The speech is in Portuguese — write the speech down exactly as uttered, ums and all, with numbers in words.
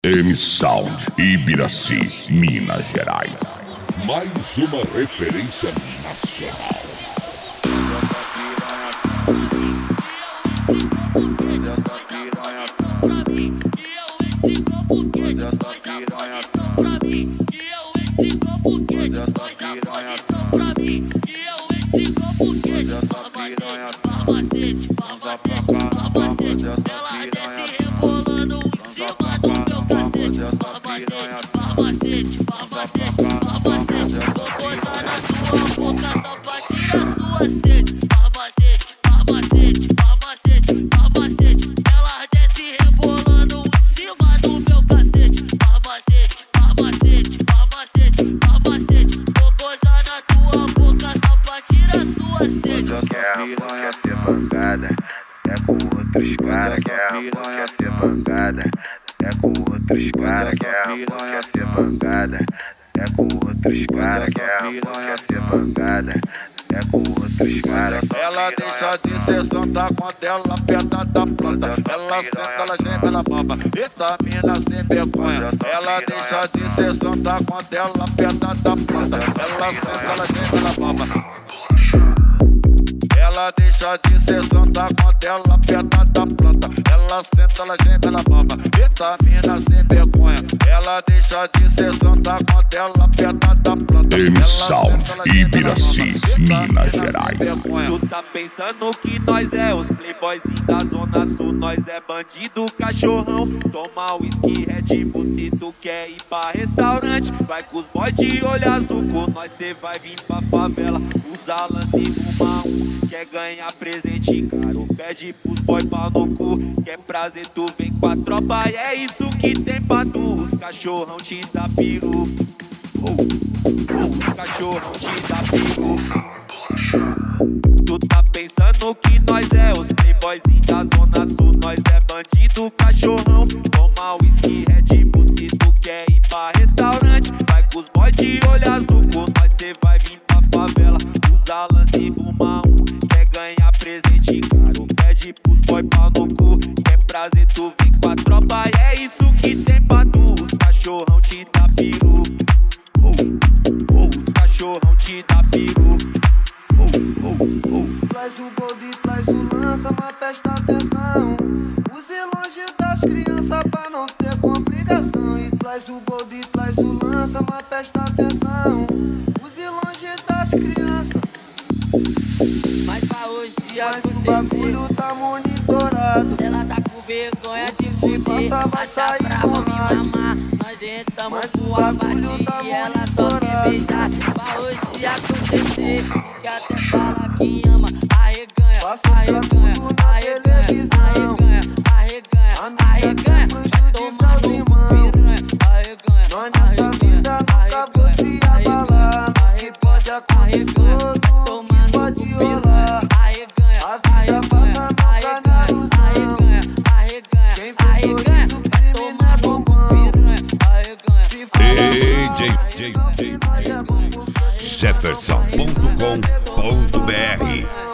M-Sound, Ibiraci, Minas Gerais. Mais uma referência nacional. Quer ser bancada, é com outros caras. Quer quer ser bancada, é com outros caras. Quer quer ser bancada, é com outros caras. Quer quer ser bancada, é com outros caras. Ela deixa de ser santa quando ela aperta da planta. Ela senta, ela geme, ela baba. Eita, mina sem vergonha. Ela deixa de ser santa quando ela aperta da planta. Ela senta, ela geme, ela baba. Ela deixa de ser santa quando ela aperta da planta. Ela senta, ela geme, ela baba. Eita, mina sem vergonha. Ela deixa de ser santa quando ela aperta da planta. M-Sound, Ibiraci, Minas Gerais. Tu tá pensando que nós é os playboyzinhos da Zona Sul. Nós é bandido, cachorrão. Toma whisky, Red Bull. Se tu quer ir pra restaurante, vai com os boys de olho azul. Com nós cê vai vir pra favela. Usa lance e fuma um. Quer ganhar presente caro, pede pros boy pau no cu. Quer prazer, tu vem com a tropa e é isso que tem pra tu. Os cachorrão te dá peru. Oh, oh, os cachorrão te dá peru. Tu tá pensando que nós é os playboyzinhos da Zona Sul. Nós é bandido, cachorrão. Toma whisky, Red Bull. Se tu quer ir pra restaurante, vai com os boys de olho azul. Com nós cê vai vir pra favela. Usa lance e fuma um. Quer ganhar presente caro, pede pros boy pau no cu. Quer prazer, tu vem com a tropa e é isso que tem pra tu. Os cachorrão te dá peru. Oh, oh, os cachorrão te dá peru. Oh, oh, oh. Traz o bode, traz o lança, mas presta atenção. Use longe das crianças pra não ter complicação. E traz o bode, traz o lança, mas presta atenção. Use longe das crianças. Mas pra hoje Mas o bagulho tá monitorado. ela tá com vergonha de Se fuder. passar vai Acha sair brava no me rádio. mamar. Nós entramos Mas pro o bagulho abate tá e ela só quer beijar. Pra hoje acontecer, que até fala que ama. Arreganha, Passa pra arreganha, tudo na arreganha, televisão. arreganha, arreganha, A mídia arreganha. quer prejudicar os irmãos. Piranha, arreganha, Nós nessa arreganha, vida nunca vou se abalar. No que pode acontecer, no que pode rolar. A vida passa no canalzão. Quem fez sorriso crime não é bombão. Se for D J nós é bom. Jefferson ponto com ponto br